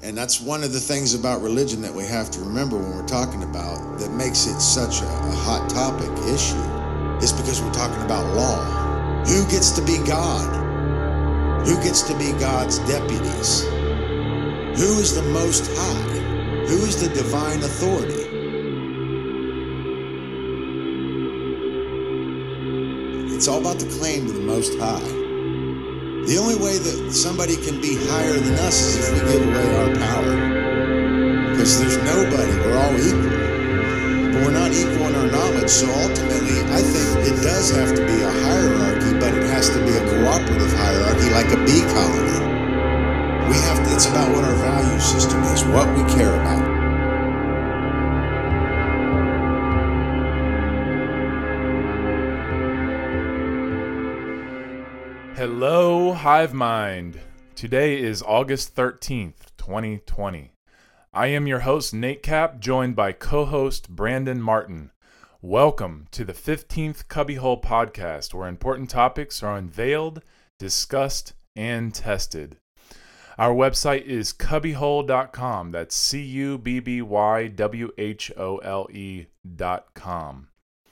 And that's one of the things about religion that we have to remember when we're talking about that makes it such a hot topic issue is because we're talking about law. Who gets to be God? Who gets to be God's deputies? Who is the Most High? Who is the divine authority? It's all about the claim to the Most High. The only way that somebody can be higher than us is if we give away our power. Because there's nobody, we're all equal. But we're not equal in our knowledge, so ultimately I think it does have to be a hierarchy, but it has to be a cooperative hierarchy like a bee colony. It's about what our value system is, what we care about. Hello, Hive Mind. Today is August 13th, 2020. I am your host, Nate Cap, joined by co-host Brandon Martin. Welcome to the 15th Cubbyhole podcast, where important topics are unveiled, discussed, and tested. Our website is cubbyhole.com. That's CUBBYWHOLE.com.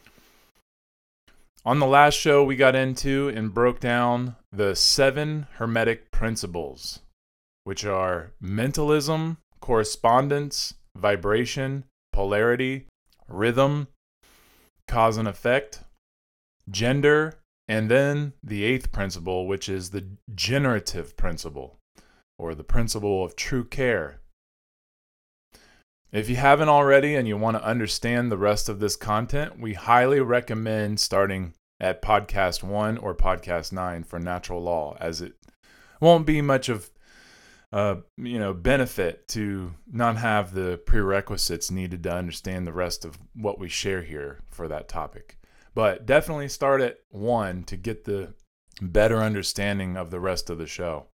On the last show, we got into and broke down the 7 Hermetic principles, which are mentalism, correspondence, vibration, polarity, rhythm, cause and effect, gender, and then the 8th principle, which is the generative principle, or the principle of true care. If you haven't already and you want to understand the rest of this content, we highly recommend starting at podcast 1 or podcast 9 for natural law, as it won't be much of benefit to not have the prerequisites needed to understand the rest of what we share here for that topic. But definitely start at 1 to get the better understanding of the rest of the show.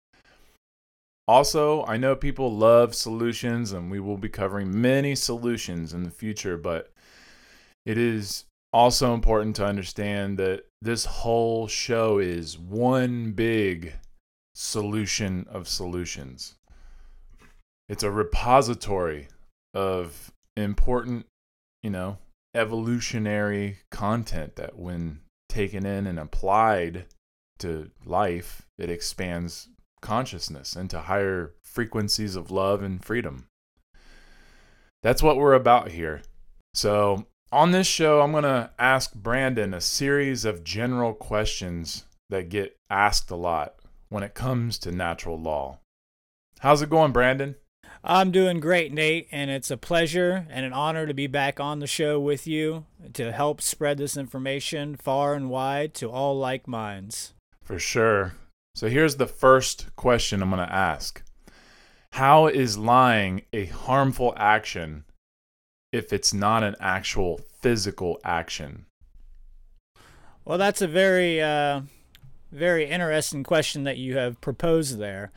Also, I know people love solutions, and we will be covering many solutions in the future, but it is also important to understand that this whole show is one big solution of solutions. It's a repository of important, evolutionary content that when taken in and applied to life, it expands consciousness into higher frequencies of love and freedom. That's what we're about here. So on this show, I'm going to ask Brandon a series of general questions that get asked a lot when it comes to natural law. How's it going, Brandon? I'm doing great, Nate, and it's a pleasure and an honor to be back on the show with you to help spread this information far and wide to all like minds. For sure. So here's the first question I'm going to ask. How is lying a harmful action if it's not an actual physical action? Well, that's a very interesting question that you have proposed there.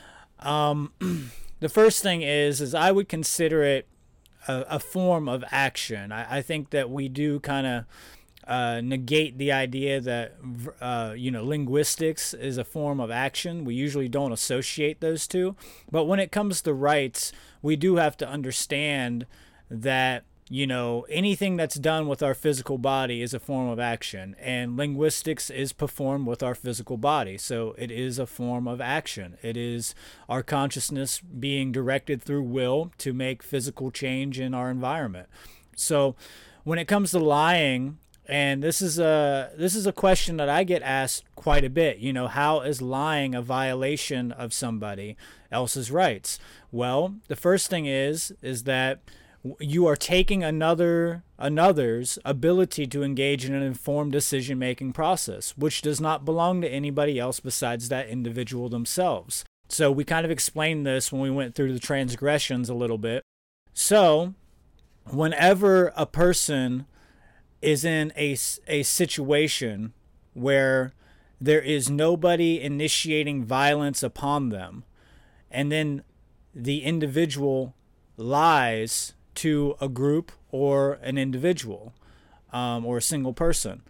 The first thing is I would consider it a form of action. I think that we do kind of negate the idea that linguistics is a form of action. We usually don't associate those two, but when it comes to rights, we do have to understand that anything that's done with our physical body is a form of action, and linguistics is performed with our physical body, so it is a form of action. It is our consciousness being directed through will to make physical change in our environment. So when it comes to lying, and this is a question that I get asked quite a bit. How is lying a violation of somebody else's rights? Well, the first thing is that you are taking another's ability to engage in an informed decision-making process, which does not belong to anybody else besides that individual themselves. So we kind of explained this when we went through the transgressions a little bit. So whenever a person is in a situation where there is nobody initiating violence upon them, and then the individual lies to a group or an individual or a single person,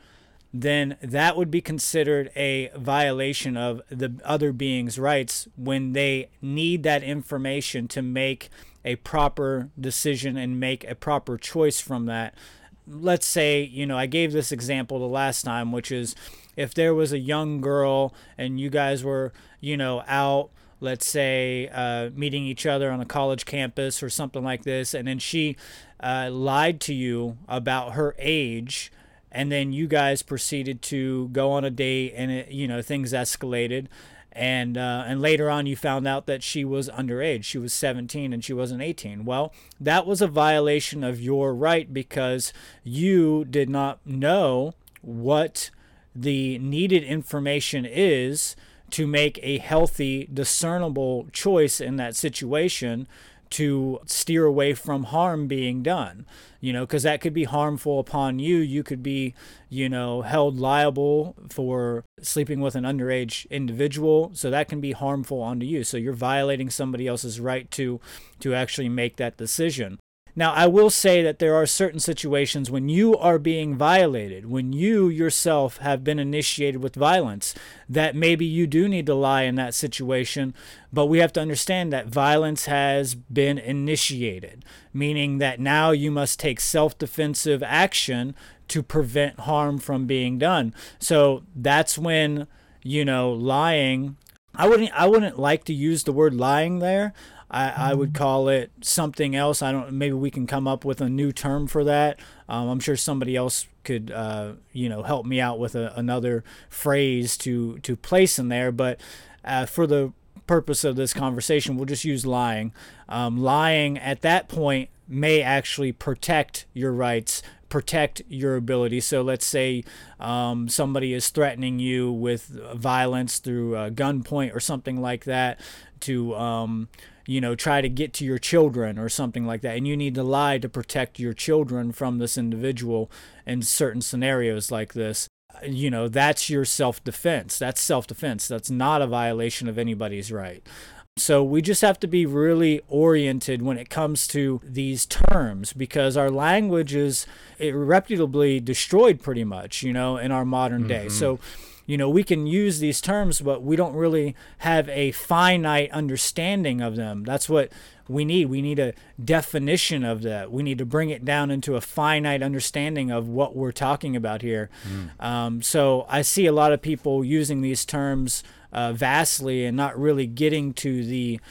then that would be considered a violation of the other being's rights when they need that information to make a proper decision and make a proper choice from that. Let's say, I gave this example the last time, which is if there was a young girl and you guys were, out, let's say, meeting each other on a college campus or something like this, and then she lied to you about her age, and then you guys proceeded to go on a date, and things escalated, and later on you found out that she was underage. She was 17 and she wasn't 18. Well, that was a violation of your right because you did not know what the needed information is to make a healthy, discernible choice in that situation to steer away from harm being done, because that could be harmful upon you. You could be, held liable for sleeping with an underage individual. So that can be harmful onto you. So you're violating somebody else's right to actually make that decision. Now, I will say that there are certain situations when you are being violated, when you yourself have been initiated with violence, that maybe you do need to lie in that situation. But we have to understand that violence has been initiated, meaning that now you must take self-defensive action to prevent harm from being done. So that's when, lying, I wouldn't like to use the word lying there. I would call it something else. Maybe we can come up with a new term for that. I'm sure somebody else could, help me out with another phrase to place in there. But for the purpose of this conversation, we'll just use lying. Lying at that point may actually protect your rights, protect your ability. So let's say somebody is threatening you with violence through gunpoint or something like that to try to get to your children or something like that. And you need to lie to protect your children from this individual in certain scenarios like this. That's your self-defense. That's self-defense. That's not a violation of anybody's right. So we just have to be really oriented when it comes to these terms, because our language is irrefutably destroyed pretty much, in our modern day. So we can use these terms, but we don't really have a finite understanding of them. That's what we need. We need a definition of that. We need to bring it down into a finite understanding of what we're talking about here. So I see a lot of people using these terms vastly and not really getting to the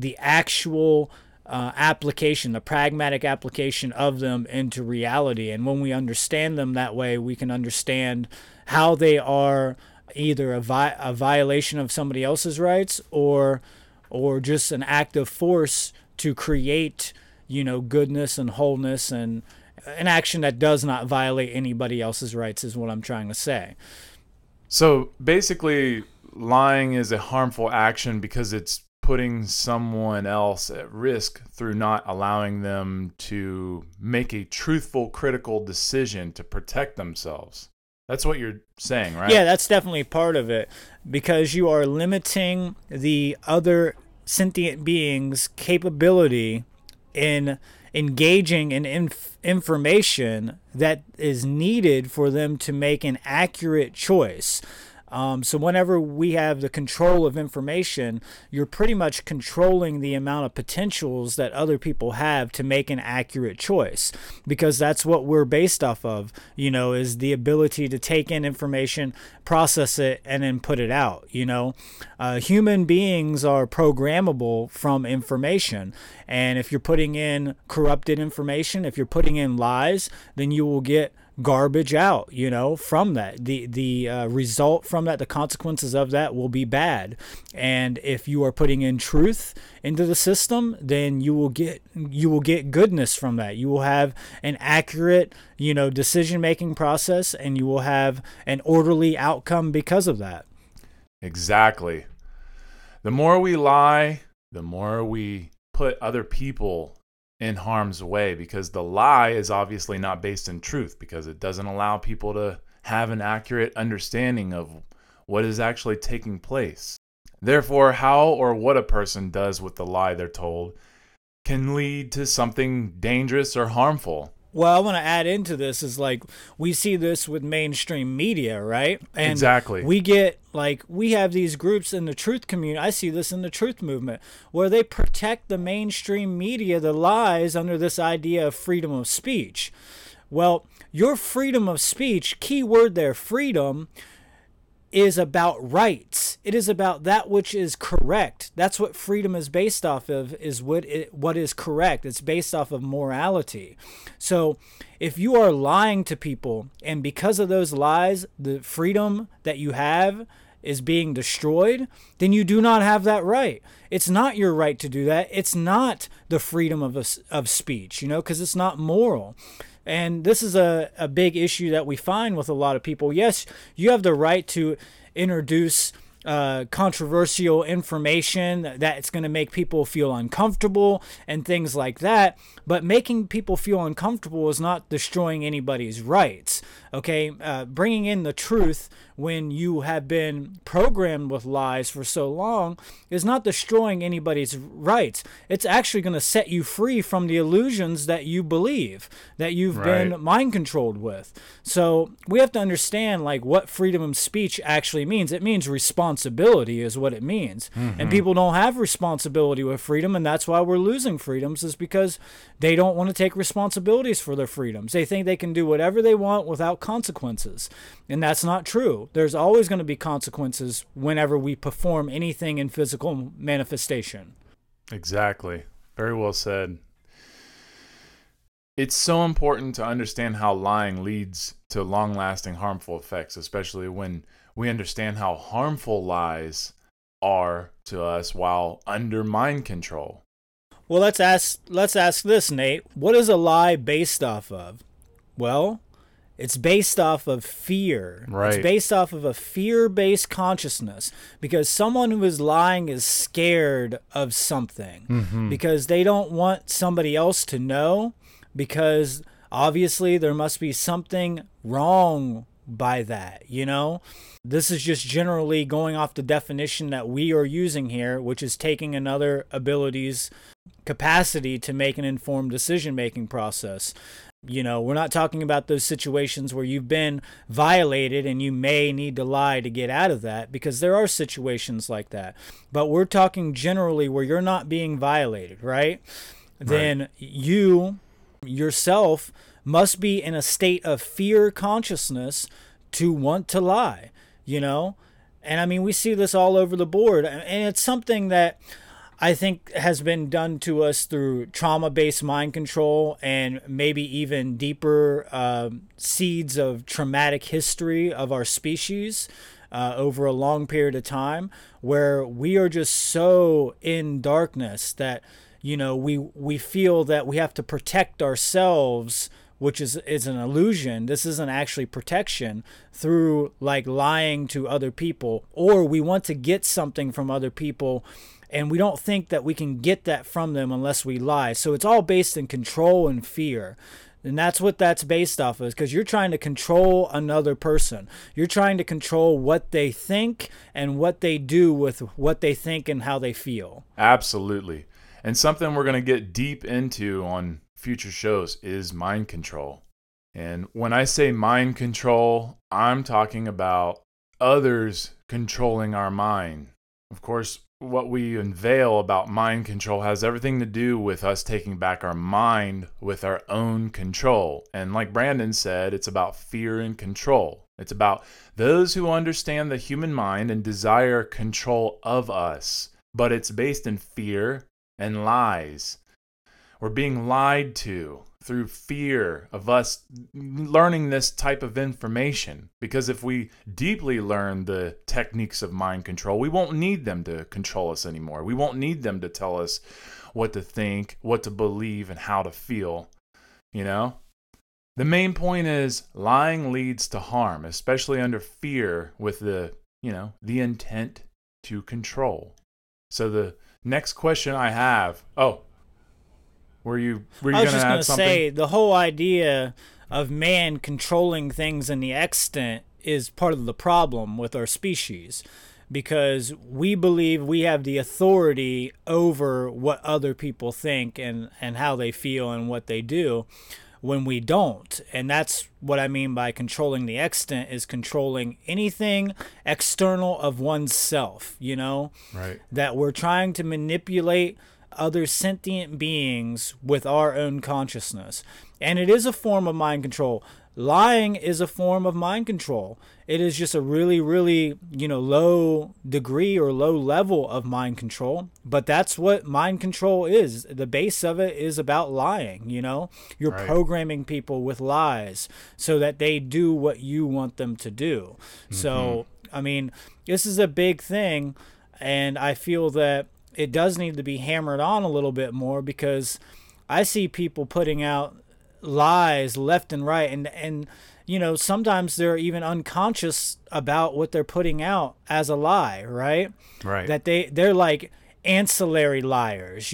actual application, the pragmatic application of them into reality. And when we understand them that way, we can understand how they are either a violation of somebody else's rights or just an act of force to create, goodness and wholeness, and an action that does not violate anybody else's rights is what I'm trying to say. So basically, lying is a harmful action because it's putting someone else at risk through not allowing them to make a truthful, critical decision to protect themselves. That's what you're saying, right? Yeah, that's definitely part of it, because you are limiting the other sentient being's capability in engaging in information that is needed for them to make an accurate choice. So whenever we have the control of information, you're pretty much controlling the amount of potentials that other people have to make an accurate choice, because that's what we're based off of, is the ability to take in information, process it, and then put it out. Human beings are programmable from information. And if you're putting in corrupted information, if you're putting in lies, then you will get garbage out, from that. The result from that, the consequences of that will be bad. And if you are putting in truth into the system, then you will get goodness from that. You will have an accurate, decision-making process, and you will have an orderly outcome because of that. Exactly. The more we lie, the more we put other people in harm's way, because the lie is obviously not based in truth, because it doesn't allow people to have an accurate understanding of what is actually taking place. Therefore, how or what a person does with the lie they're told can lead to something dangerous or harmful. Well, I want to add into this is like we see this with mainstream media, right? And Exactly. we get like we have these groups in the truth community. I see this in the truth movement where they protect the mainstream media, the lies under this idea of freedom of speech. Well, your freedom of speech, key word there, freedom, is about rights. It is about that which is correct. That's what freedom is based off of, is what is correct. It's based off of morality. So if you are lying to people, and because of those lies, the freedom that you have is being destroyed, then you do not have that right. It's not your right to do that. It's not the freedom of speech, because it's not moral. And this is a big issue that we find with a lot of people. Yes, you have the right to introduce controversial information that's going to make people feel uncomfortable and things like that. But making people feel uncomfortable is not destroying anybody's rights. Okay, bringing in the truth when you have been programmed with lies for so long is not destroying anybody's rights. It's actually going to set you free from the illusions that you believe, that you've been mind controlled with. So we have to understand like what freedom of speech actually means. It means responsibility is what it means. And people don't have responsibility with freedom, and that's why we're losing freedoms, is because they don't want to take responsibilities for their freedoms. They think they can do whatever they want without consequences. And that's not true. There's always going to be consequences whenever we perform anything in physical manifestation. Exactly. Very well said. It's so important to understand how lying leads to long-lasting harmful effects, especially when we understand how harmful lies are to us while under mind control. Well, let's ask this, Nate. What is a lie based off of? Well, it's based off of fear. Right. It's based off of a fear-based consciousness, because someone who is lying is scared of something because they don't want somebody else to know, because obviously there must be something wrong by that, This is just generally going off the definition that we are using here, which is taking another ability's capacity to make an informed decision-making process. We're not talking about those situations where you've been violated and you may need to lie to get out of that, because there are situations like that. But we're talking generally where you're not being violated, right? Then you yourself must be in a state of fear consciousness to want to lie, And I mean, we see this all over the board. And it's something that I think has been done to us through trauma-based mind control, and maybe even deeper seeds of traumatic history of our species over a long period of time, where we are just so in darkness that, we feel that we have to protect ourselves, which is an illusion. This isn't actually protection, through like lying to other people, or we want to get something from other people, and we don't think that we can get that from them unless we lie. So it's all based in control and fear. And that's what that's based off of, because you're trying to control another person. You're trying to control what they think and what they do with what they think and how they feel. Absolutely. And something we're going to get deep into on future shows is mind control. And when I say mind control, I'm talking about others controlling our mind. Of course, what we unveil about mind control has everything to do with us taking back our mind with our own control. And like Brandon said, it's about fear and control. It's about those who understand the human mind and desire control of us. But it's based in fear and lies. We're being lied to through fear of us learning this type of information. Because if we deeply learn the techniques of mind control, we won't need them to control us anymore. We won't need them to tell us what to think, what to believe, and how to feel. The main point is lying leads to harm, especially under fear, with the intent to control. So the next question I have, were you going to add something? I was just going to say, the whole idea of man controlling things in the extent is part of the problem with our species, because we believe we have the authority over what other people think and how they feel and what they do, when we don't. And that's what I mean by controlling the extant, is controlling anything external of oneself, Right. that we're trying to manipulate other sentient beings with our own consciousness. And it is a form of mind control. Lying is a form of mind control. It is just a really, really, low degree or low level of mind control. But that's what mind control is. The base of it is about lying, You're Right. programming people with lies so that they do what you want them to do. So, I mean, this is a big thing. And I feel that it does need to be hammered on a little bit more, because I see people putting out lies left and right, and sometimes they're even unconscious about what they're putting out as a lie, right? Right. That they're like ancillary liars,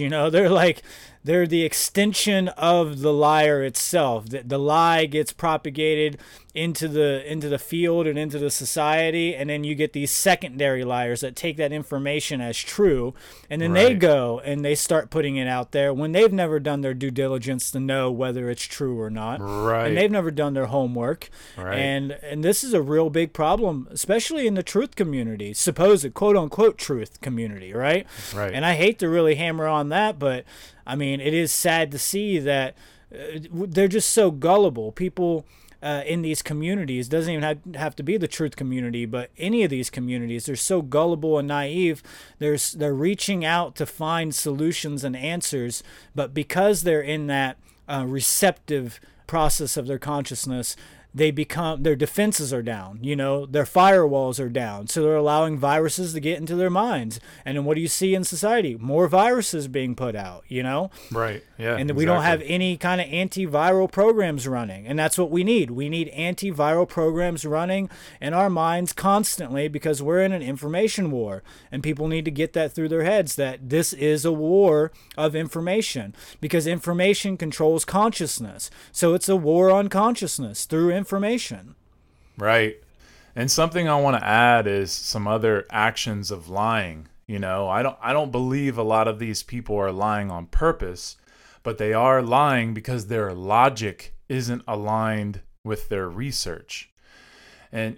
they're the extension of the liar itself. The lie gets propagated into the field and into the society, and then you get these secondary liars that take that information as true, and then they Right. go and they start putting it out there when they've never done their due diligence to know whether it's true or not. Right. And they've never done their homework. Right. And this is a real big problem, especially in the truth community, supposed quote unquote truth community, right? Right. And I hate to really hammer on that, but I mean, it is sad to see that they're just so gullible. People in these communities, doesn't even have to be the truth community, but any of these communities, they're so gullible and naive. They're reaching out to find solutions and answers, but because they're in that receptive process of their consciousness, their defenses are down, their firewalls are down. So they're allowing viruses to get into their minds. And then what do you see in society? More viruses being put out, Right. Yeah. And we don't have any kind of antiviral programs running. And that's what we need. We need antiviral programs running in our minds constantly, because we're in an information war. And people need to get that through their heads, that this is a war of information, because information controls consciousness. So it's a war on consciousness through information. Right. And something I want to add is some other actions of lying. I don't believe a lot of these people are lying on purpose, but they are lying because their logic isn't aligned with their research. And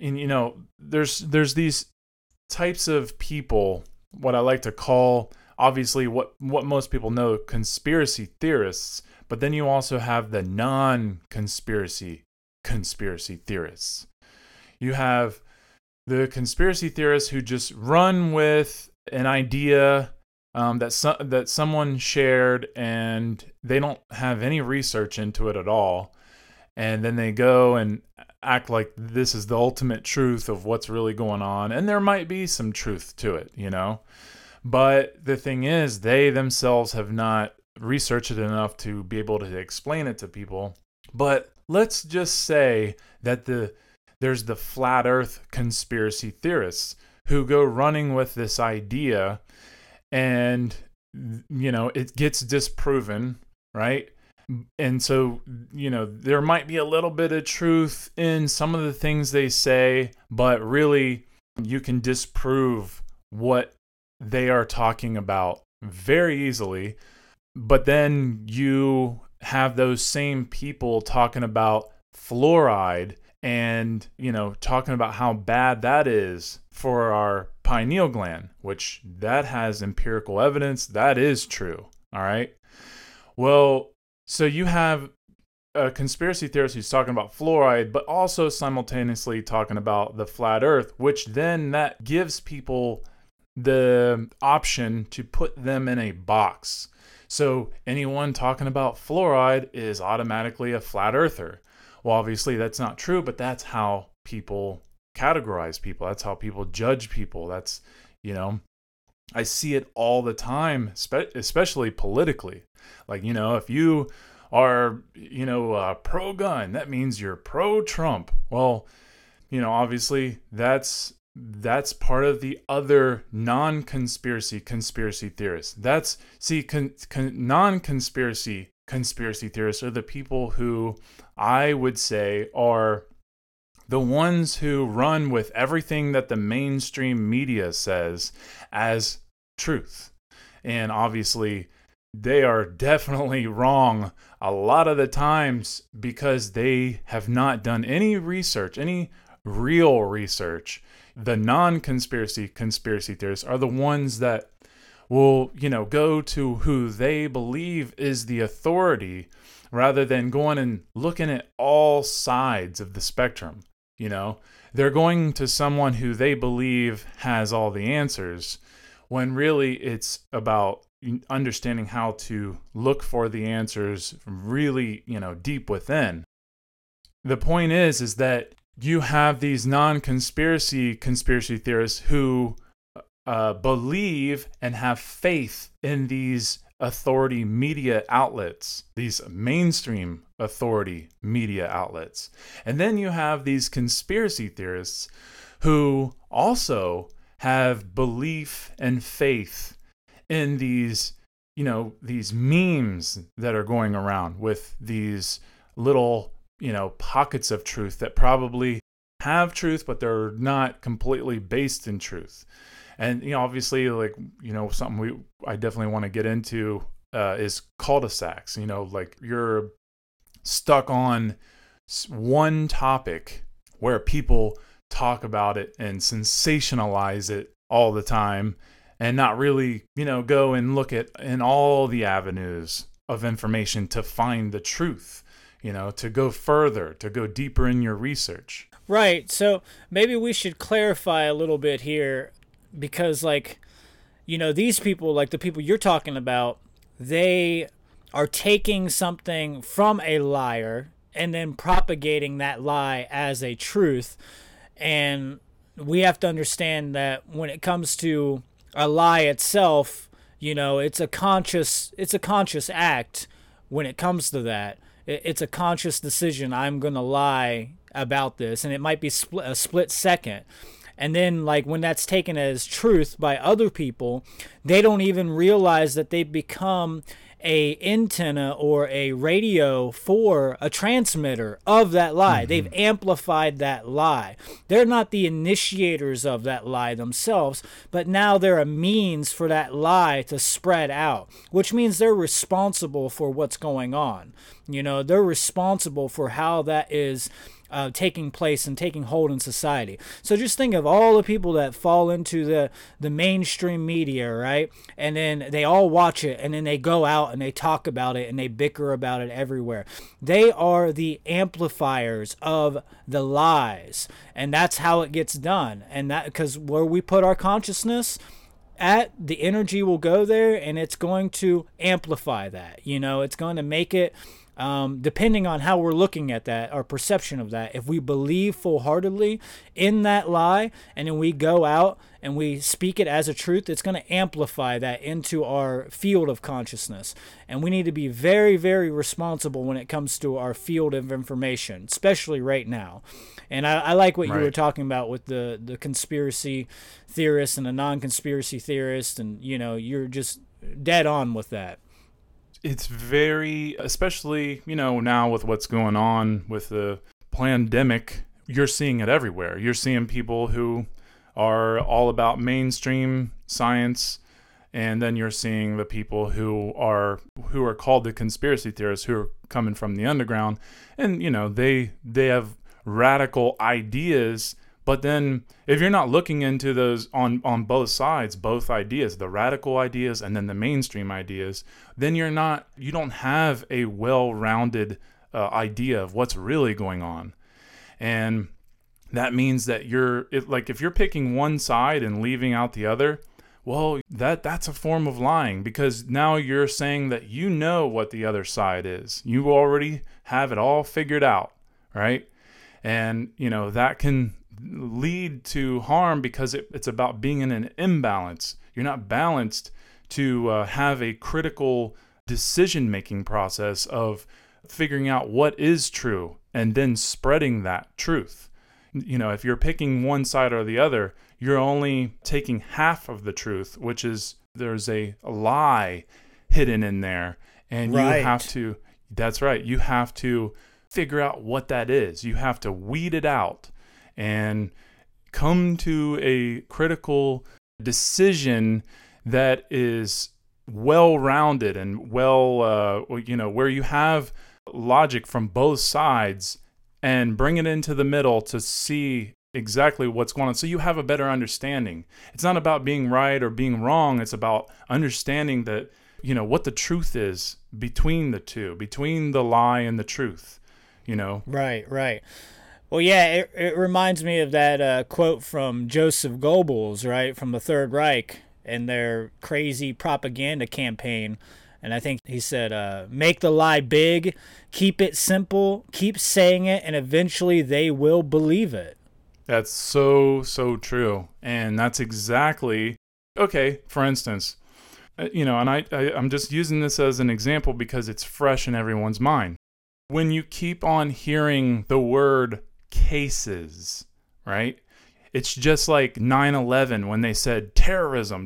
there's these types of people, what I like to call, obviously what most people know, conspiracy theorists, but then you also have the non-conspiracy theorists. You have the conspiracy theorists who just run with an idea that someone shared, and they don't have any research into it at all, and then they go and act like this is the ultimate truth of what's really going on, and there might be some truth to it, but the thing is, they themselves have not researched it enough to be able to explain it to people. But let's just say that there's the flat earth conspiracy theorists who go running with this idea, and it gets disproven, right? And so there might be a little bit of truth in some of the things they say, but really you can disprove what they are talking about very easily. But then you have those same people talking about fluoride and, talking about how bad that is for our pineal gland, which that has empirical evidence. That is true. All right. Well, so you have a conspiracy theorist who's talking about fluoride, but also simultaneously talking about the flat earth, which then that gives people the option to put them in a box. So anyone talking about fluoride is automatically a flat earther. Well, obviously that's not true, but that's how people categorize people. That's how people judge people. That's, I see it all the time, especially politically. Like, if you are, pro-gun, that means you're pro-Trump. Well, obviously that's part of the other non-conspiracy conspiracy theorists. Non-conspiracy conspiracy theorists are the people who I would say are the ones who run with everything that the mainstream media says as truth. And obviously they are definitely wrong a lot of the times because they have not done any research, any real research. The non-conspiracy conspiracy theorists are the ones that will, go to who they believe is the authority rather than going and looking at all sides of the spectrum. They're going to someone who they believe has all the answers, when really it's about understanding how to look for the answers really, deep within. The point is that you have these non-conspiracy conspiracy theorists who believe and have faith in these authority media outlets, these mainstream authority media outlets. And then you have these conspiracy theorists who also have belief and faith in these, these memes that are going around with these little, pockets of truth that probably have truth, but they're not completely based in truth. And, obviously, something I definitely want to get into is cul-de-sacs. Like you're stuck on one topic where people talk about it and sensationalize it all the time and not really, go and look at in all the avenues of information to find the truth, to go further, to go deeper in your research. Right. So maybe we should clarify a little bit here. Because, these people, like the people you're talking about, they are taking something from a liar and then propagating that lie as a truth. And we have to understand that when it comes to a lie itself, it's a conscious act when it comes to that. It's a conscious decision. I'm going to lie about this. And it might be a split second. And then, when that's taken as truth by other people, they don't even realize that they've become a antenna or a radio for a transmitter of that lie. Mm-hmm. They've amplified that lie. They're not the initiators of that lie themselves, but now they're a means for that lie to spread out, which means they're responsible for what's going on. They're responsible for how that is taking place and taking hold in society. So just think of all the people that fall into the mainstream media, right? And then they all watch it, and then they go out and they talk about it and they bicker about it everywhere. They are the amplifiers of the lies, and that's how it gets done. And that because where we put our consciousness at, the energy will go there, and it's going to amplify that. It's going to make it. Depending on how we're looking at that, our perception of that, if we believe full-heartedly in that lie and then we go out and we speak it as a truth, it's going to amplify that into our field of consciousness. And we need to be very, very responsible when it comes to our field of information, especially right now. And I like what you were talking about with the conspiracy theorists and the non-conspiracy theorists, and, you're just dead on with that. It's very, especially, now with what's going on with the pandemic, you're seeing it everywhere. You're seeing people who are all about mainstream science, and then you're seeing the people who are called the conspiracy theorists, who are coming from the underground, and, they have radical ideas. But then if you're not looking into those on both sides, both ideas, the radical ideas and then the mainstream ideas, then you don't have a well-rounded idea of what's really going on. And that means that if you're picking one side and leaving out the other, well, that's a form of lying, because now you're saying that you know what the other side is. You already have it all figured out, right? And, that can lead to harm because it's about being in an imbalance. You're not balanced to have a critical decision-making process of figuring out what is true and then spreading that truth. If you're picking one side or the other, you're only taking half of the truth, which is there's a lie hidden in there. And you have to, that's right, you have to figure out what that is. You have to weed it out and come to a critical decision that is well-rounded and where you have logic from both sides and bring it into the middle to see exactly what's going on, so you have a better understanding. It's not about being right or being wrong. It's about understanding that, what the truth is between the two, between the lie and the truth, Right. Well, yeah, it reminds me of that quote from Joseph Goebbels, right, from the Third Reich and their crazy propaganda campaign. And I think he said, make the lie big, keep it simple, keep saying it, and eventually they will believe it. That's so true. And that's exactly, okay, for instance, and I'm just using this as an example because it's fresh in everyone's mind. When you keep on hearing the word cases, right? It's just like 9/11 when they said terrorism.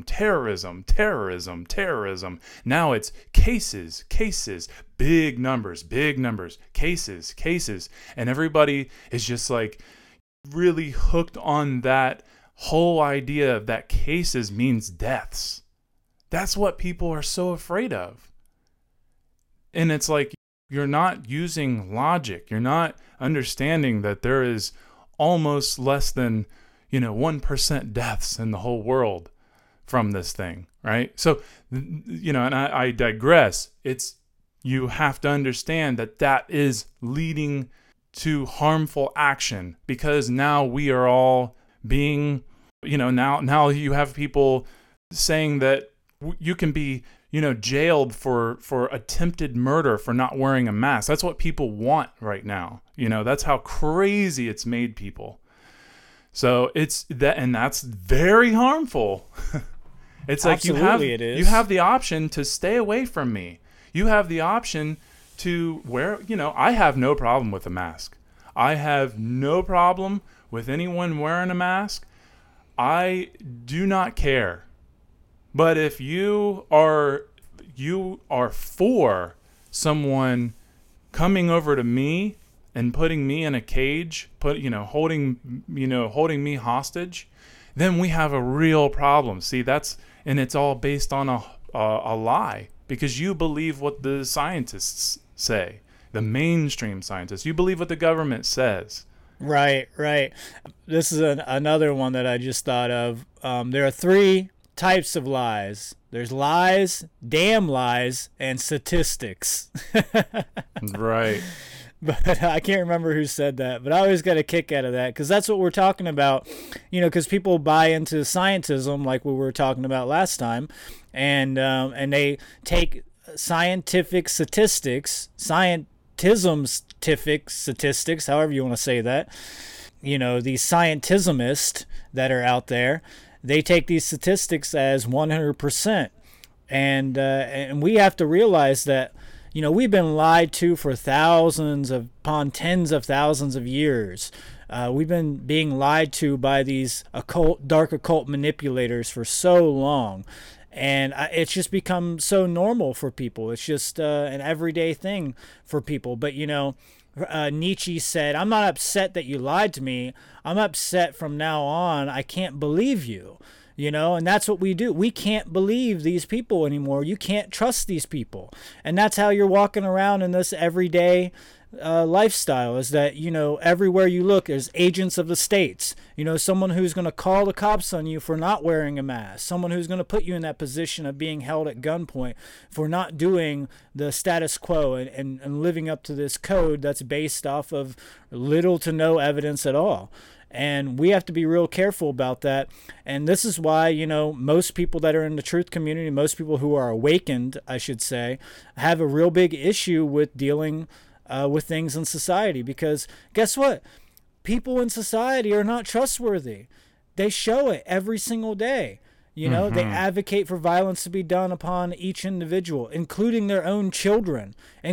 Now it's cases, big numbers, cases. And everybody is just like really hooked on that whole idea that cases means deaths. That's what people are so afraid of. And it's like, you're not using logic. You're not understanding that there is almost less than 1% deaths in the whole world from this thing, right? So, and I digress. You have to understand that is leading to harmful action, because now we are all being, now you have people saying that you can be, jailed for attempted murder for not wearing a mask. That's what people want right now. That's how crazy it's made people. So it's that, and that's very harmful. It's like you have the option to stay away from me. You have the option to wear, I have no problem with a mask. I have no problem with anyone wearing a mask. I do not care. But if you are for someone coming over to me and putting me in a cage, holding me hostage, then we have a real problem. See, and it's all based on a lie, because you believe what the scientists say, the mainstream scientists. You believe what the government says. Right. This is another one that I just thought of. There are 3 types of lies. There's lies, damn lies, and statistics. Right. But I can't remember who said that, but I always got a kick out of that, because that's what we're talking about, because people buy into scientism like we were talking about last time, and they take scientific statistics, scientism-tific statistics, however you want to say that, these scientismists that are out there, they take these statistics as 100%. And we have to realize that, we've been lied to for thousands upon tens of thousands of years. We've been being lied to by these dark occult manipulators for so long. And it's just become so normal for people. It's just an everyday thing for people. But, Nietzsche said, I'm not upset that you lied to me. I'm upset from now on. I can't believe you. And that's what we do. We can't believe these people anymore. You can't trust these people. And that's how you're walking around in this everyday lifestyle, is that, everywhere you look, there's agents of the states. Someone who's going to call the cops on you for not wearing a mask. Someone who's going to put you in that position of being held at gunpoint for not doing the status quo and living up to this code that's based off of little to no evidence at all. And we have to be real careful about that. And this is why, most people that are in the truth community, most people who are awakened, I should say, have a real big issue with dealing with things in society. Because guess what? People in society are not trustworthy. They show it every single day. They advocate for violence to be done upon each individual, including their own children.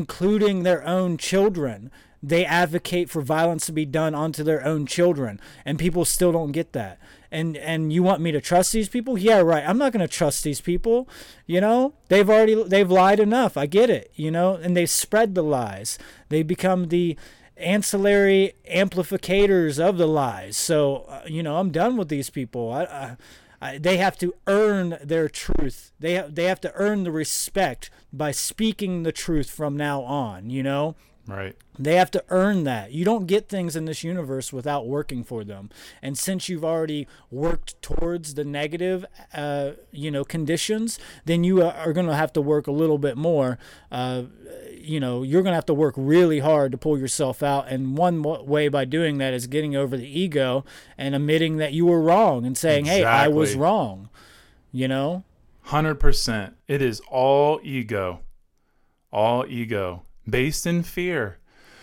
They advocate for violence to be done onto their own children, and people still don't get that. And you want me to trust these people? Yeah, right. I'm not going to trust these people. They've lied enough. I get it, and they spread the lies. They become the ancillary amplificators of the lies. So, I'm done with these people. They have to earn their truth. They have to earn the respect by speaking the truth from now on, you know? Right. They have to earn that. You don't get things in this universe without working for them. And since you've already worked towards the negative, conditions, then you are going to have to work a little bit more. You're going to have to work really hard to pull yourself out. And one way by doing that is getting over the ego and admitting that you were wrong and saying, hey, I was wrong, 100%. It is all ego. All ego. Based in fear,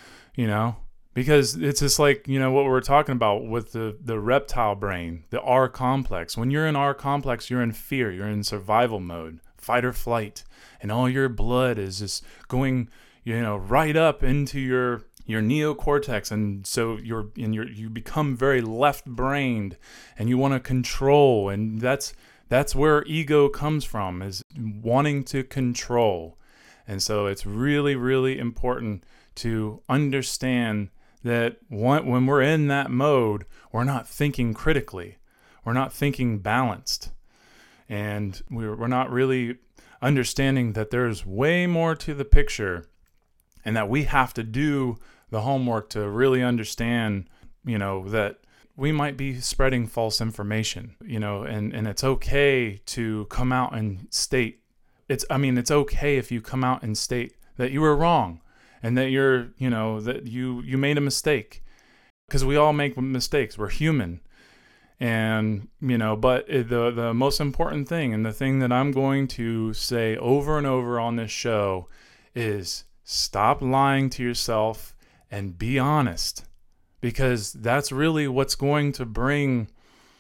because it's just like, what we're talking about with the reptile brain, the R complex. When you're in R complex, you're in fear, you're in survival mode, fight or flight, and all your blood is just going, right up into your neocortex, and so you become very left-brained, and you want to control, and that's where ego comes from, is wanting to control. And so it's really, really important to understand that when we're in that mode, we're not thinking critically. We're not thinking balanced. And we're not really understanding that there's way more to the picture, and that we have to do the homework to really understand, that we might be spreading false information, and it's okay to come out and state. It's okay if you come out and state that you were wrong and that that you made a mistake, because we all make mistakes. We're human. And, but the most important thing, and the thing that I'm going to say over and over on this show, is stop lying to yourself and be honest, because that's really what's going to bring,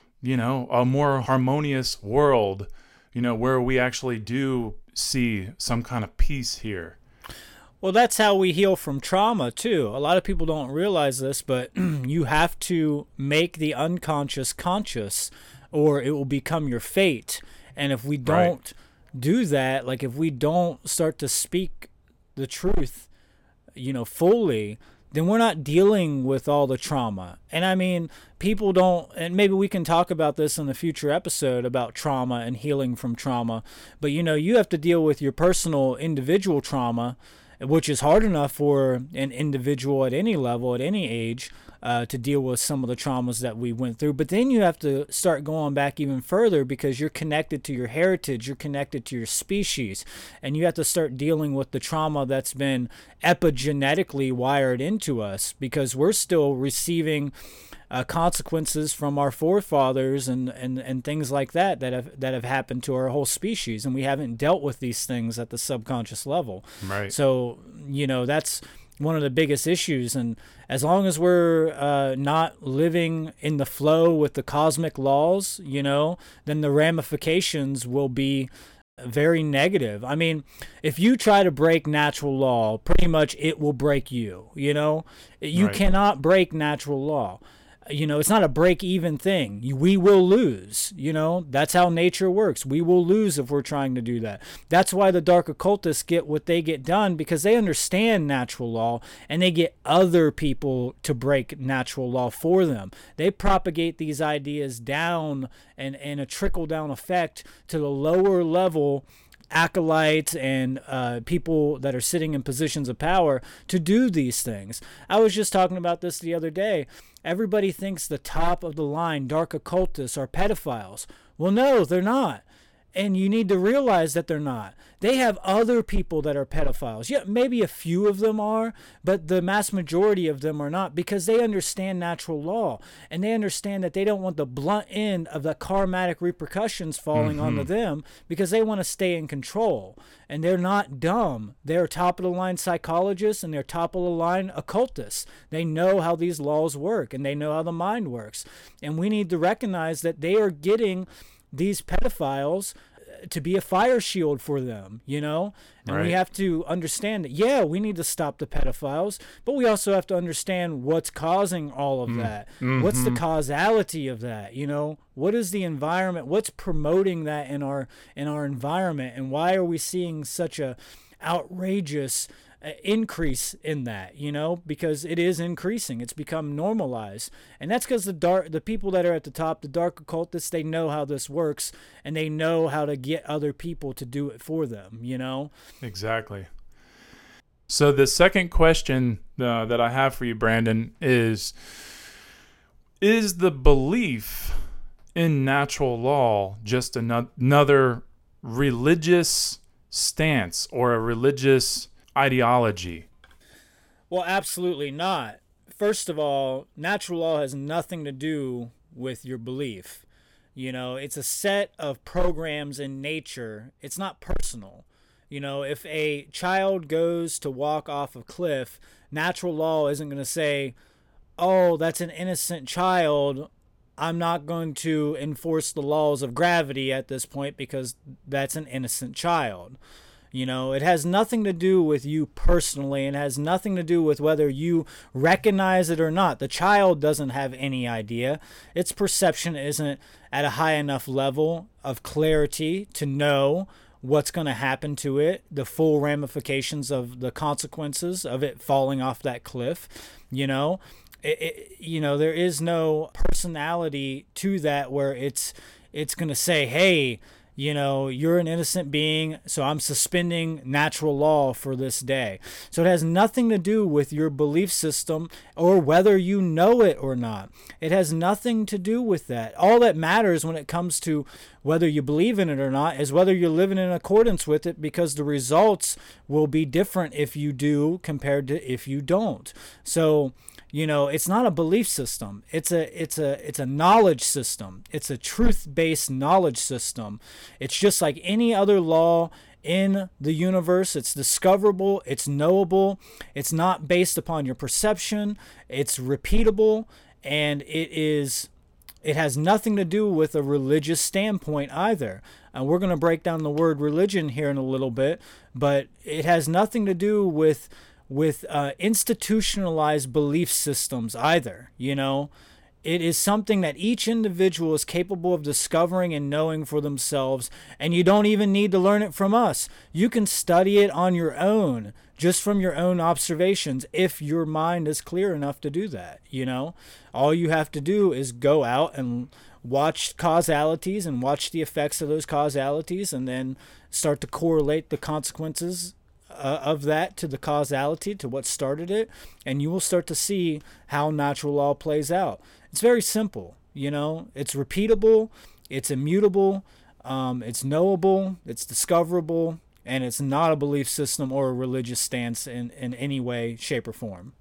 a more harmonious world, where we actually do see some kind of peace here. Well, that's how we heal from trauma, too. A lot of people don't realize this, but you have to make the unconscious conscious, or it will become your fate. And if we don't do that, like if we don't start to speak the truth, fully, then we're not dealing with all the trauma. And I mean, people don't, and maybe we can talk about this in a future episode about trauma and healing from trauma, but you have to deal with your personal individual trauma, which is hard enough for an individual at any level, at any age, to deal with some of the traumas that we went through. But then you have to start going back even further, because you're connected to your heritage, you're connected to your species, and you have to start dealing with the trauma that's been epigenetically wired into us, because we're still receiving consequences from our forefathers and things like that have happened to our whole species, and we haven't dealt with these things at the subconscious level. Right. So that's one of the biggest issues. And as long as we're not living in the flow with the cosmic laws, then the ramifications will be very negative. I mean, if you try to break natural law, pretty much it will break you. You cannot break natural law. It's not a break-even thing. We will lose. That's how nature works. We will lose if we're trying to do that. That's why the dark occultists get what they get done, because they understand natural law, and they get other people to break natural law for them. They propagate these ideas down and a trickle-down effect to the lower level acolytes and people that are sitting in positions of power to do these things. I was just talking about this the other day. Everybody thinks the top of the line dark occultists are pedophiles. Well, no, they're not. And you need to realize that they're not. They have other people that are pedophiles. Yeah, maybe a few of them are, but the mass majority of them are not, because they understand natural law, and they understand that they don't want the blunt end of the karmatic repercussions falling onto them, because they want to stay in control. And they're not dumb. They're top-of-the-line psychologists, and they're top-of-the-line occultists. They know how these laws work, and they know how the mind works. And we need to recognize that they are getting these pedophiles to be a fire shield for them, and we have to understand that, we need to stop the pedophiles, but we also have to understand what's causing all of that. What's the causality of that? What is the environment? What's promoting that in our environment? And why are we seeing such a outrageous increase in that, because it is increasing. It's become normalized. And that's because the people that are at the top, the dark occultists, they know how this works, and they know how to get other people to do it for them, Exactly. So the second question that I have for you, Brandon, is the belief in natural law just another religious stance or a religious ideology? Well, absolutely not. First of all, natural law has nothing to do with your belief. It's a set of programs in nature. It's not personal. If a child goes to walk off a cliff, natural law isn't going to say, oh, that's an innocent child, I'm not going to enforce the laws of gravity at this point because that's an innocent child. It has nothing to do with you personally, and has nothing to do with whether you recognize it or not. The child doesn't have any idea. Its perception isn't at a high enough level of clarity to know what's going to happen to it, the full ramifications of the consequences of it falling off that cliff. There is no personality to that where it's going to say, hey, you're an innocent being, so I'm suspending natural law for this day. So it has nothing to do with your belief system or whether you know it or not. It has nothing to do with that. All that matters when it comes to whether you believe in it or not is whether you're living in accordance with it, because the results will be different if you do compared to if you don't. So it's not a belief system. It's a knowledge system. It's a truth-based knowledge system. It's just like any other law in the universe. It's discoverable. It's knowable. It's not based upon your perception. It's repeatable, and it has nothing to do with a religious standpoint either. And we're going to break down the word religion here in a little bit, but it has nothing to do with institutionalized belief systems either. It is something that each individual is capable of discovering and knowing for themselves, and you don't even need to learn it from us. You can study it on your own, just from your own observations, if your mind is clear enough to do that. All you have to do is go out and watch causalities and watch the effects of those causalities, and then start to correlate the consequences of that to the causality, to what started it, and you will start to see how natural law plays out. It's very simple. It's repeatable, it's immutable, it's knowable, it's discoverable, and it's not a belief system or a religious stance in any way, shape, or form.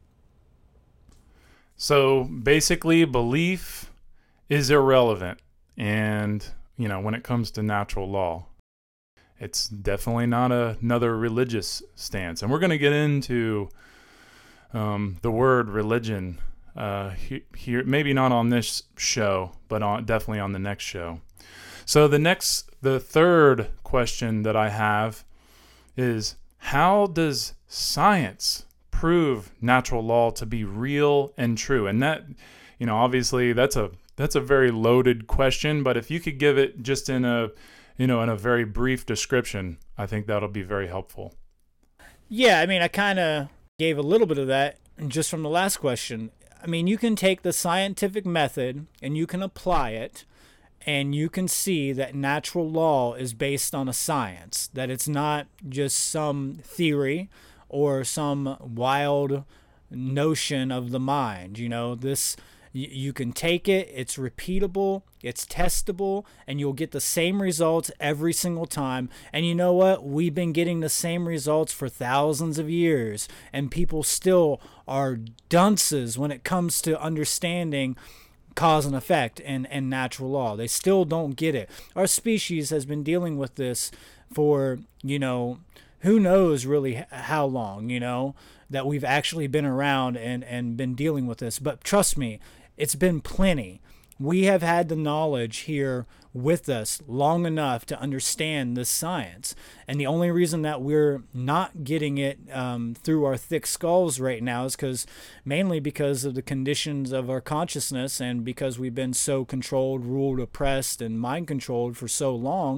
So basically, belief is irrelevant, and when it comes to natural law, it's definitely not another religious stance. And we're going to get into the word religion here, maybe not on this show, but definitely on the next show. So the third question that I have is, how does science prove natural law to be real and true? And that, obviously that's a very loaded question, but if you could give it just in a very brief description, I think that'll be very helpful. Yeah, I kind of gave a little bit of that just from the last question. You can take the scientific method and you can apply it, and you can see that natural law is based on a science, that it's not just some theory or some wild notion of the mind. You can take it, it's repeatable, it's testable, and you'll get the same results every single time. And you know what? We've been getting the same results for thousands of years, and people still are dunces when it comes to understanding cause and effect and natural law. They still don't get it. Our species has been dealing with this for, who knows really how long, that we've actually been around and been dealing with this. But trust me, it's been plenty. We have had the knowledge here with us long enough to understand this science. And the only reason that we're not getting it through our thick skulls right now is mainly because of the conditions of our consciousness, and because we've been so controlled, ruled, oppressed, and mind controlled for so long,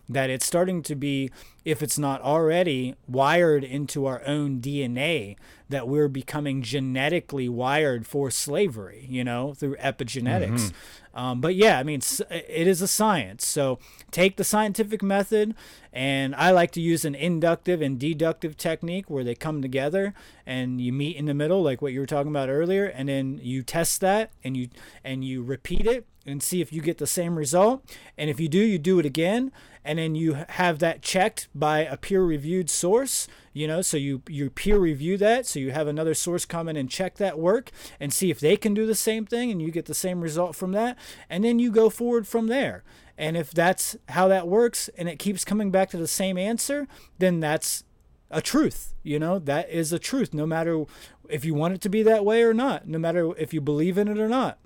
that it's starting to be, if it's not already, wired into our own DNA, that we're becoming genetically wired for slavery, through epigenetics. But yeah, I mean, it is a science. So take the scientific method, and I like to use an inductive and deductive technique where they come together and you meet in the middle, like what you were talking about earlier, and then you test that and you repeat it and see if you get the same result. And if you do, you do it again, and then you have that checked by a peer-reviewed source. So you peer review that, so you have another source come in and check that work and see if they can do the same thing, and you get the same result from that, and then you go forward from there. And if that's how that works and it keeps coming back to the same answer, then that's a truth. That is a truth, no matter if you want it to be that way or not, no matter if you believe in it or not.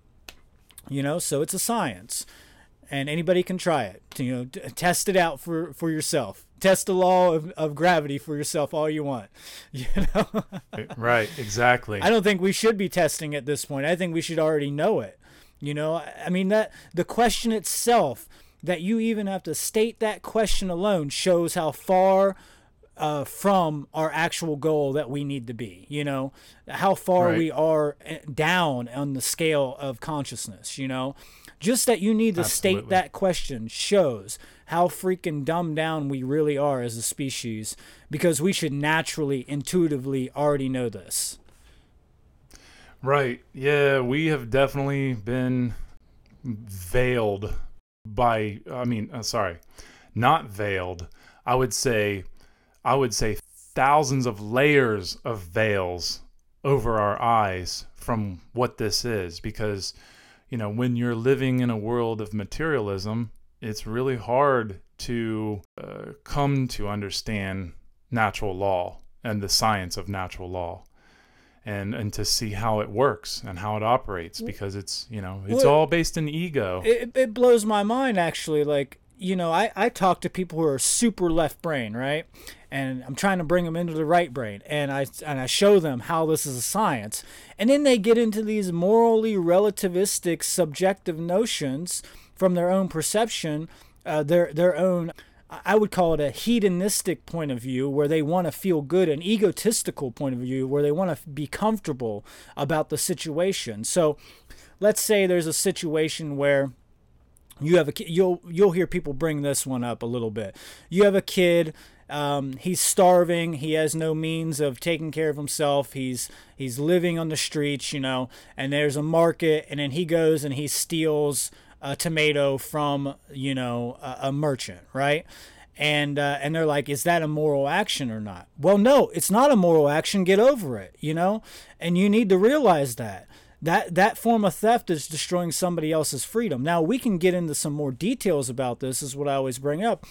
So it's a science, and anybody can try it. Test it out for yourself. Test the law of gravity for yourself all you want. Right, exactly. I don't think we should be testing at this point. I think we should already know it. I mean, that the question itself, that you even have to state that question alone, shows how far from our actual goal that we need to be. How far we are down on the scale of consciousness. Just that you need to state that question shows how freaking dumbed down we really are as a species, because we should naturally, intuitively already know this. Right. Yeah, we have definitely been veiled by, not veiled. I would say thousands of layers of veils over our eyes from what this is, because when you're living in a world of materialism, it's really hard to come to understand natural law and the science of natural law, and to see how it works and how it operates, because it's all based in ego. It blows my mind, actually. Like, I talk to people who are super left brain, right? And I'm trying to bring them into the right brain, and I show them how this is a science, and then they get into these morally relativistic, subjective notions from their own perception, their own, I would call it a hedonistic point of view, where they want to feel good, an egotistical point of view, where they want to be comfortable about the situation. So let's say there's a situation where you have you'll hear people bring this one up a little bit. You have a kid, he's starving, he has no means of taking care of himself, he's living on the streets, and there's a market, and then he goes and he steals a tomato from a merchant, right? And they're like, is that a moral action or not? Well, no, it's not a moral action. Get over it, and you need to realize that form of theft is destroying somebody else's freedom. Now, we can get into some more details about this, is what I always bring up.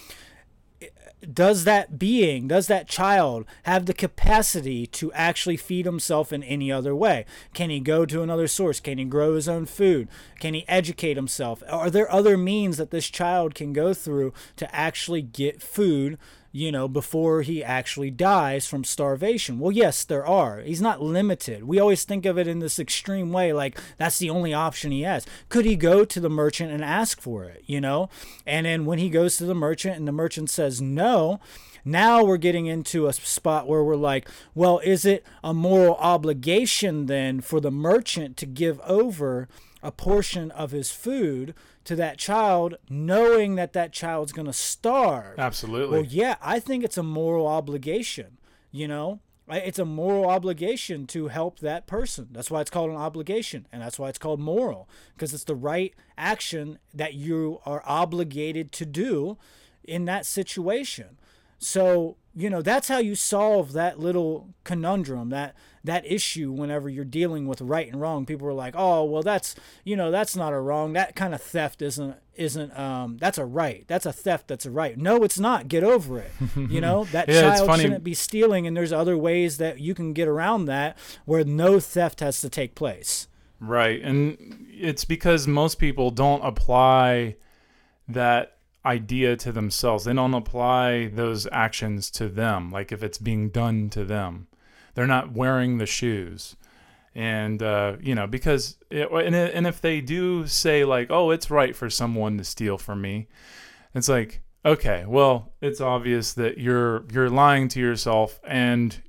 Does that child have the capacity to actually feed himself in any other way? Can he go to another source? Can he grow his own food? Can he educate himself? Are there other means that this child can go through to actually get food, before he actually dies from starvation? Well, yes, there are. He's not limited. We always think of it in this extreme way, like that's the only option he has. Could he go to the merchant and ask for it, And then when he goes to the merchant and the merchant says no, now we're getting into a spot where we're like, well, is it a moral obligation then for the merchant to give over a portion of his food to that child, knowing that child's going to starve? Absolutely. Well, yeah, I think it's a moral obligation, It's a moral obligation to help that person. That's why it's called an obligation, and that's why it's called moral, because it's the right action that you are obligated to do in that situation. So, that's how you solve that little conundrum, that issue whenever you're dealing with right and wrong. People are like, oh, well, that's not a wrong. That kind of theft isn't that's a right. That's a theft. That's a right. No, it's not. Get over it. That Yeah, child shouldn't be stealing, and there's other ways that you can get around that where no theft has to take place. Right. And it's because most people don't apply that idea to themselves. They don't apply those actions to them, like if it's being done to them. They're not wearing the shoes. And, because, and if they do say like, oh, it's right for someone to steal from me, it's like, Okay, well, it's obvious that you're lying to yourself, and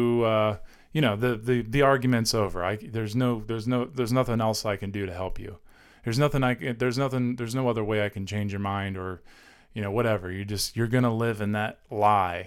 the argument's over. There's nothing else I can do to help you. There's no other way I can change your mind, or whatever. You're gonna live in that lie.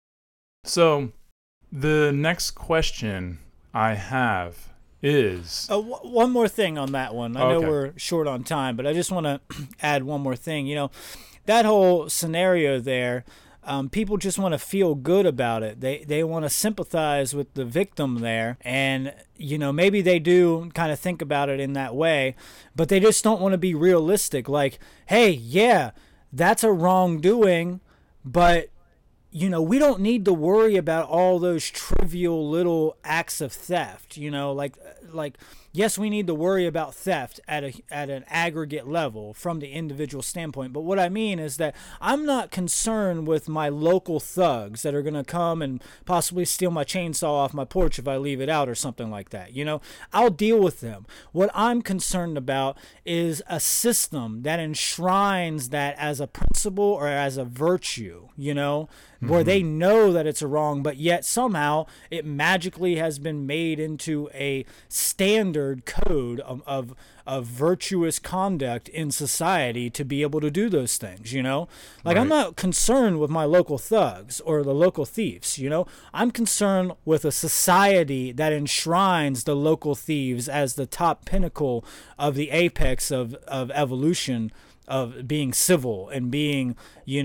So the next question I have is one more thing on that one. I know Okay. we're short on time, but I just want to add one more thing. That whole scenario there, people just want to feel good about it. They want to sympathize with the victim there, and maybe they do kind of think about it in that way, but they just don't want to be realistic. Like, hey, yeah, that's a wrongdoing, but we don't need to worry about all those trivial little acts of theft. Like yes, we need to worry about theft at an aggregate level from the individual standpoint. But what I mean is that I'm not concerned with my local thugs that are going to come and possibly steal my chainsaw off my porch if I leave it out or something like that. I'll deal with them. What I'm concerned about is a system that enshrines that as a principle or as a virtue, where they know that it's a wrong, but yet somehow it magically has been made into a standard code of virtuous conduct in society to be able to do those things, Like, Right. I'm not concerned with my local thugs or the local thieves, I'm concerned with a society that enshrines the local thieves as the top pinnacle of the apex of evolution, of being civil and being,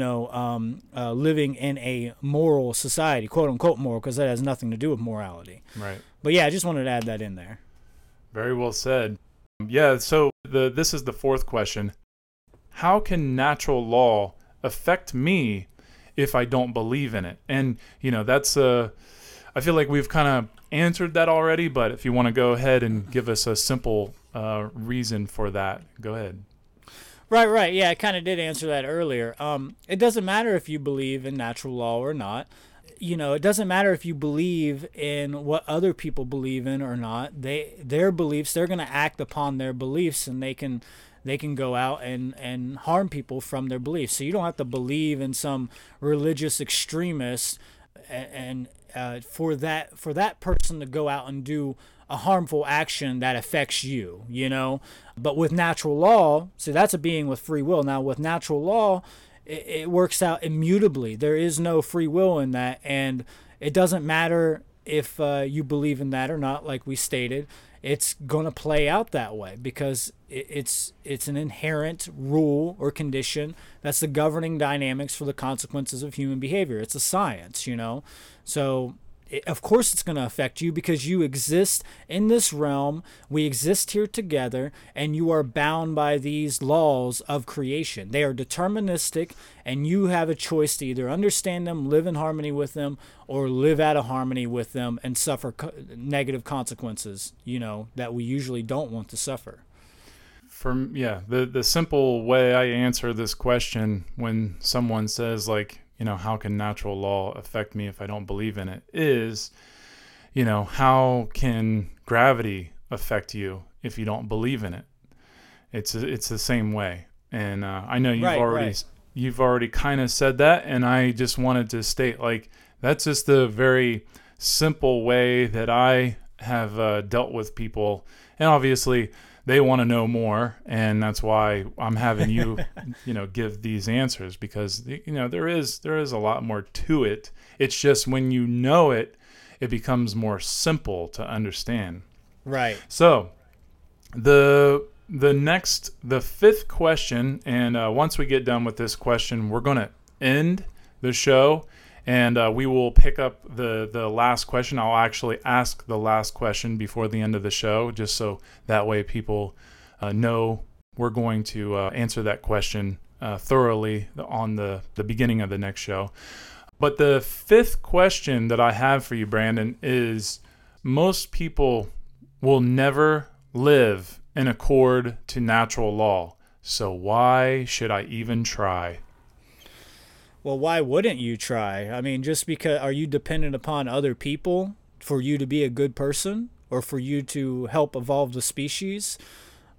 living in a moral society, quote unquote moral, because that has nothing to do with morality. Right. But yeah, I just wanted to add that in there. Very well said. Yeah, so this is the fourth question. How can natural law affect me if I don't believe in it? And, that's I feel like we've kind of answered that already, but if you want to go ahead and give us a simple reason for that, go ahead. Right. Yeah, I kind of did answer that earlier. It doesn't matter if you believe in natural law or not. It doesn't matter if you believe in what other people believe in or not. Their beliefs, they're going to act upon their beliefs, and they can go out and harm people from their beliefs. So you don't have to believe in some religious extremist and for that person to go out and do a harmful action that affects you, But with natural law, see, that's a being with free will. Now, with natural law, it works out immutably. There is no free will in that, and it doesn't matter if you believe in that or not, like we stated. It's going to play out that way because it's an inherent rule or condition that's the governing dynamics for the consequences of human behavior. It's a science, So of course it's going to affect you because you exist in this realm. We exist here together, and you are bound by these laws of creation. They are deterministic, and you have a choice to either understand them, live in harmony with them, or live out of harmony with them and suffer negative consequences, that we usually don't want to suffer. The simple way I answer this question when someone says, like, how can natural law affect me if I don't believe in it is, how can gravity affect you if you don't believe in it? It's the same way. And I know you've already kind of said that, and I just wanted to state, like, that's just the very simple way that I have dealt with people. And obviously they want to know more, and that's why I'm having you, give these answers, because there is a lot more to it. It's just when you know it, it becomes more simple to understand. Right. So, the fifth question, and once we get done with this question, we're going to end the show, and we will pick up the last question. I'll actually ask the last question before the end of the show, just so that way people know we're going to answer that question thoroughly on the beginning of the next show. But the fifth question that I have for you, Brandon, is most people will never live in accord to natural law. So why should I even try? Well, why wouldn't you try? I mean, just because, are you dependent upon other people for you to be a good person or for you to help evolve the species?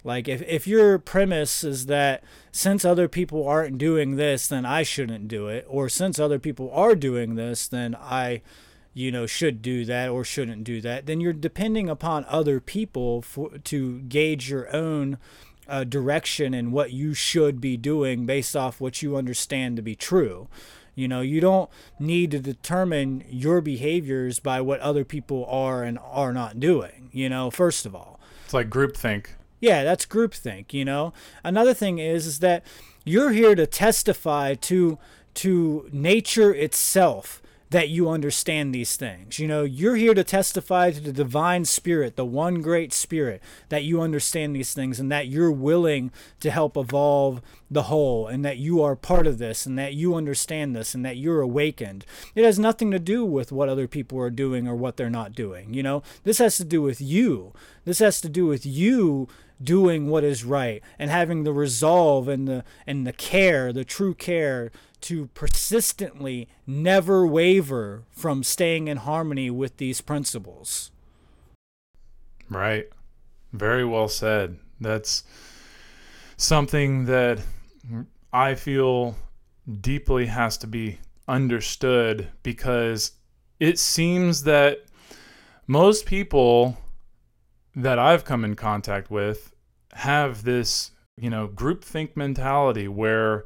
Like if your premise is that since other people aren't doing this, then I shouldn't do it, or since other people are doing this, then I, should do that or shouldn't do that, then you're depending upon other people to gauge your own direction and what you should be doing based off what you understand to be true. You don't need to determine your behaviors by what other people are and are not doing, first of all. It's like groupthink. Yeah, that's groupthink, Another thing is that you're here to testify to nature itself that you understand these things. You're here to testify to the divine spirit, the one great spirit, that you understand these things and that you're willing to help evolve the whole and that you are part of this and that you understand this and that you're awakened. It has nothing to do with what other people are doing or what they're not doing. This has to do with you. This has to do with you doing what is right and having the resolve and the care, the true care, to persistently never waver from staying in harmony with these principles. Right. Very well said. That's something that I feel deeply has to be understood, because it seems that most people that I've come in contact with have this, groupthink mentality where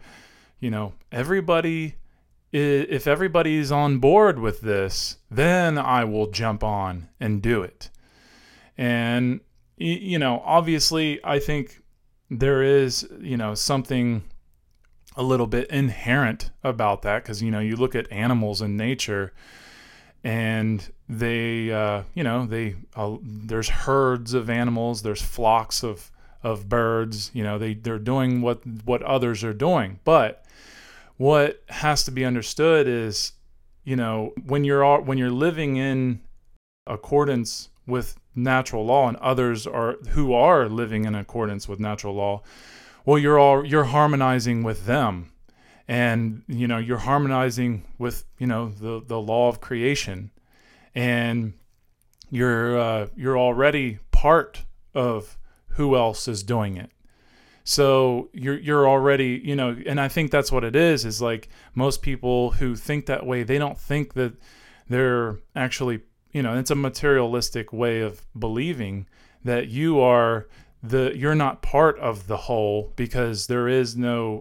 if everybody's on board with this, then I will jump on and do it. And, obviously I think there is, something a little bit inherent about that, because, you look at animals in nature and they, there's herds of animals, there's flocks of birds, they're doing what others are doing. But what has to be understood is, when you're living in accordance with natural law and others who are living in accordance with natural law, well, you're harmonizing with them, and you're harmonizing with the law of creation, and you're already part of who else is doing it. So you're already, and I think that's what it is like most people who think that way, they don't think that they're actually, it's a materialistic way of believing that you're not part of the whole, because there's not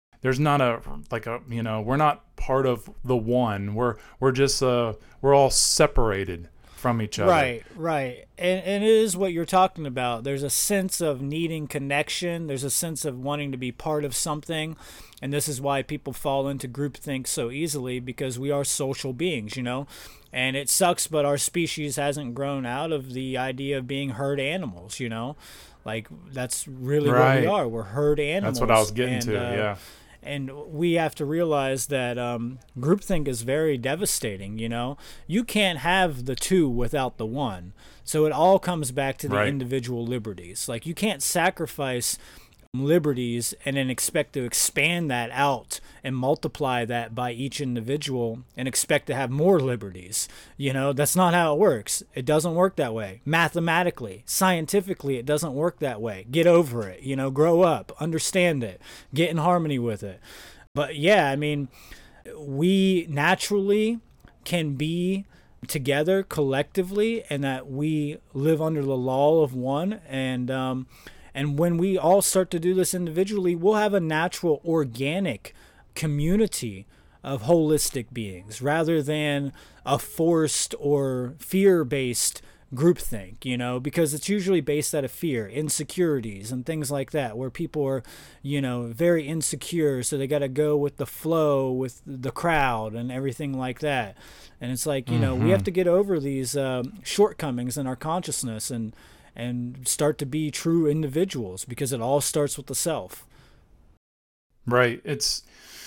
we're not part of the one. We're just, we're all separated from each other. Right. And it is what you're talking about. There's a sense of needing connection. There's a sense of wanting to be part of something. And this is why people fall into groupthink so easily, because we are social beings, And it sucks, but our species hasn't grown out of the idea of being herd animals, Like, that's really what we are. We're herd animals. That's what I was getting to, yeah. And we have to realize that groupthink is very devastating, You can't have the two without the one. So it all comes back to the individual liberties. Like, you can't sacrifice liberties and then expect to expand that out and multiply that by each individual and expect to have more liberties. That's not how it works. It doesn't work that way. Mathematically, scientifically, it doesn't work that way. Get over it, grow up, understand it, get in harmony with it. But yeah, we naturally can be together collectively, and that we live under the law of one, and when we all start to do this individually, we'll have a natural, organic community of holistic beings rather than a forced or fear-based groupthink, because it's usually based out of fear, insecurities, and things like that, where people are, very insecure, so they got to go with the flow, with the crowd and everything like that. And it's like, we have to get over these shortcomings in our consciousness and start to be true individuals, because it all starts with the self. Right. It's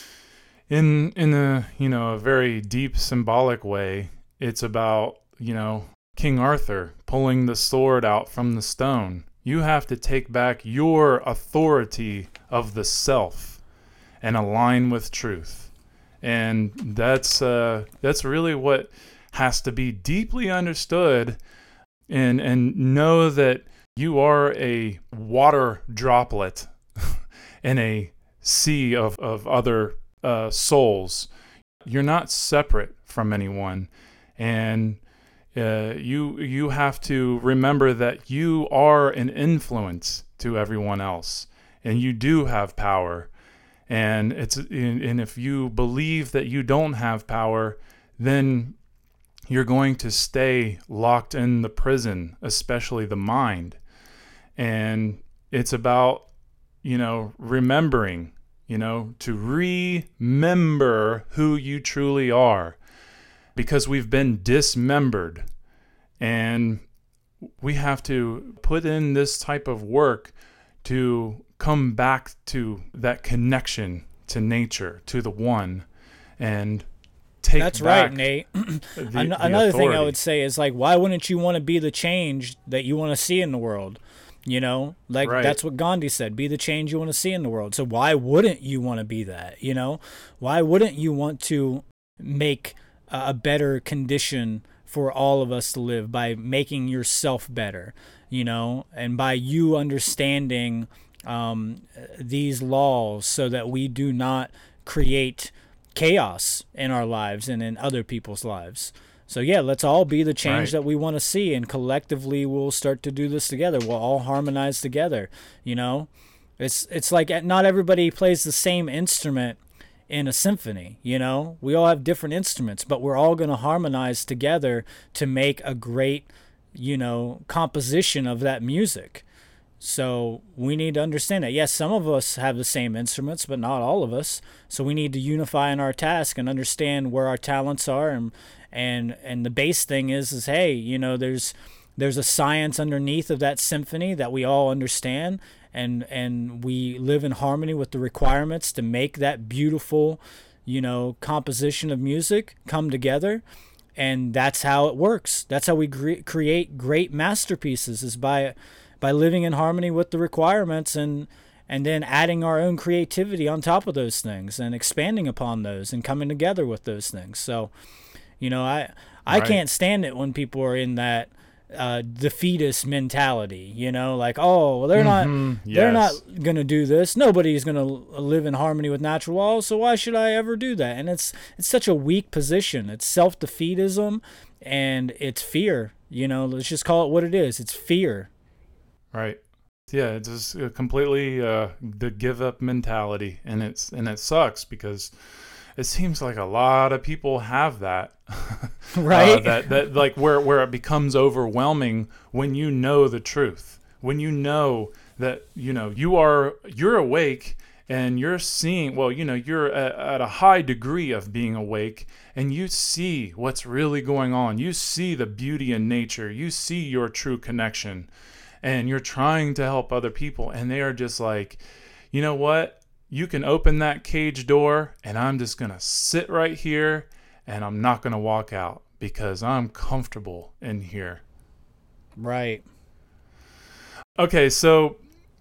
in a, a very deep symbolic way. It's about, King Arthur pulling the sword out from the stone. You have to take back your authority of the self and align with truth. And that's really what has to be deeply understood, and know that You are a water droplet in a sea of other souls. You're not separate from anyone. And you have to remember that you are an influence to everyone else, and you do have power. And if you believe that you don't have power, then you're going to stay locked in the prison, especially the mind. And it's about, remembering, to remember who you truly are, because we've been dismembered, and we have to put in this type of work to come back to that connection to nature, to the one, and take That's back right, Nate. the Another thing I authority. would say is, like, why wouldn't you want to be the change that you want to see in the world? Right. That's what Gandhi said, be the change you want to see in the world. So why wouldn't you want to be that? Why wouldn't you want to make a better condition for all of us to live by making yourself better, and by you understanding these laws so that we do not create chaos in our lives and in other people's lives. So yeah, let's all be the change that we want to see, and collectively we'll start to do this together. We'll all harmonize together. It's like not everybody plays the same instrument in a symphony. We all have different instruments, but we're all going to harmonize together to make a great, composition of that music. So we need to understand that. Yes, some of us have the same instruments, but not all of us. So we need to unify in our task and understand where our talents are. And the base thing is hey, there's a science underneath of that symphony that we all understand, and we live in harmony with the requirements to make that beautiful, composition of music come together. And that's how it works. That's how we create great masterpieces, is by living in harmony with the requirements, and then adding our own creativity on top of those things and expanding upon those and coming together with those things. So, I can't stand it when people are in that defeatist mentality, like, oh, well, they're not going to do this. Nobody's going to live in harmony with natural laws, so why should I ever do that? And it's such a weak position. It's self-defeatism, and it's fear. Let's just call it what it is. It's fear. Right. Yeah, it's just completely the give up mentality, and it sucks because it seems like a lot of people have that. Right. That like where it becomes overwhelming when you know the truth. When you know that you're awake and you're seeing, you're at a high degree of being awake, and you see what's really going on. You see the beauty in nature. You see your true connection. And you're trying to help other people, and they are just like, you know what? You can open that cage door, and I'm just going to sit right here, and I'm not going to walk out because I'm comfortable in here. Right. Okay, so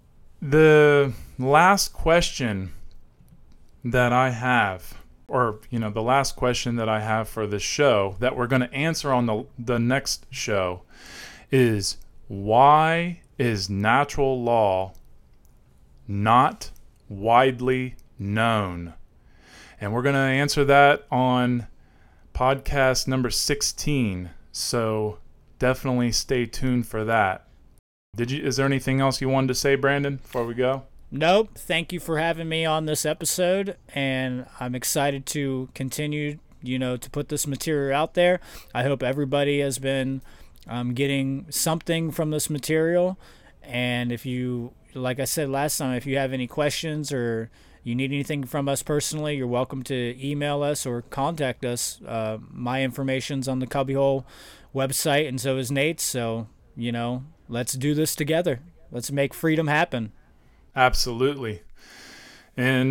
the last question that I have, or, the last question that I have for this show that we're going to answer on the next show is, why is natural law not widely known? And we're going to answer that on podcast number 16. So definitely stay tuned for that. Is there anything else you wanted to say, Brandon, before we go? Nope. Thank you for having me on this episode, and I'm excited to continue, to put this material out there. I hope everybody has been getting something from this material. And if you, like I said last time, if you have any questions or you need anything from us personally, you're welcome to email us or contact us. My information's on the Cubbyhole website, and so is Nate's. So, let's do this together. Let's make freedom happen. Absolutely. And,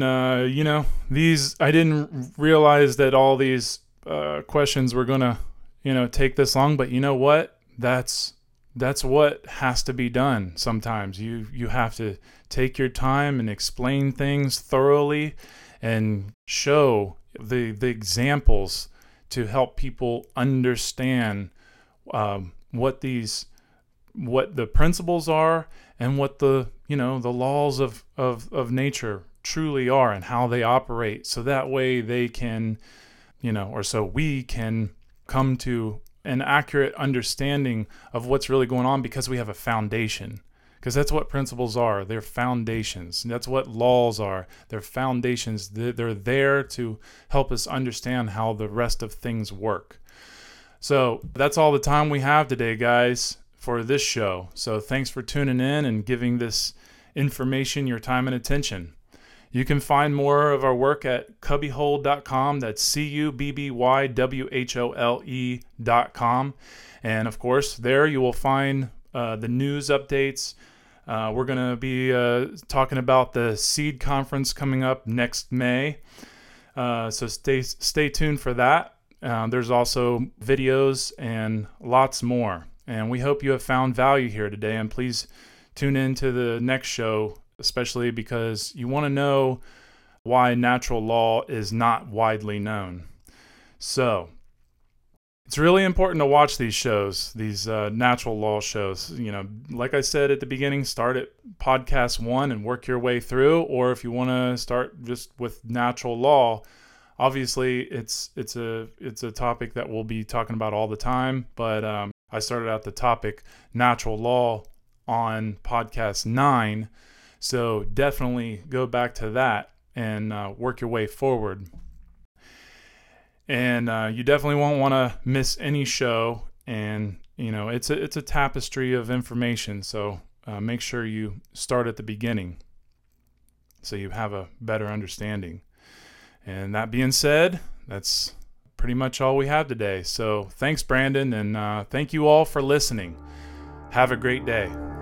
I didn't realize that all these questions were going to, take this long, but you know what? That's what has to be done sometimes. You have to take your time and explain things thoroughly and show the examples to help people understand what these what the principles are and what the laws of nature truly are and how they operate, so that way they can, or so we can come to an accurate understanding of what's really going on, because we have a foundation. Because that's what principles are. They're foundations. That's what laws are. They're foundations. They're there to help us understand how the rest of things work. So that's all the time we have today, guys, for this show. So thanks for tuning in and giving this information your time and attention. You can find more of our work at cubbyhole.com. That's CUBBYWHOLE.com. And of course, there you will find the news updates. We're going to be talking about the Seed Conference coming up next May. So stay tuned for that. There's also videos and lots more. And we hope you have found value here today. And please tune in to the next show, especially because you want to know why natural law is not widely known. So it's really important to watch these shows, these natural law shows. Like I said at the beginning, start at podcast 1 and work your way through. Or if you want to start just with natural law, obviously it's a topic that we'll be talking about all the time. But I started out the topic natural law on podcast 9. So definitely go back to that and work your way forward. And you definitely won't want to miss any show. And it's a tapestry of information. So make sure you start at the beginning so you have a better understanding. And that being said, that's pretty much all we have today. So thanks, Brandon, and thank you all for listening. Have a great day.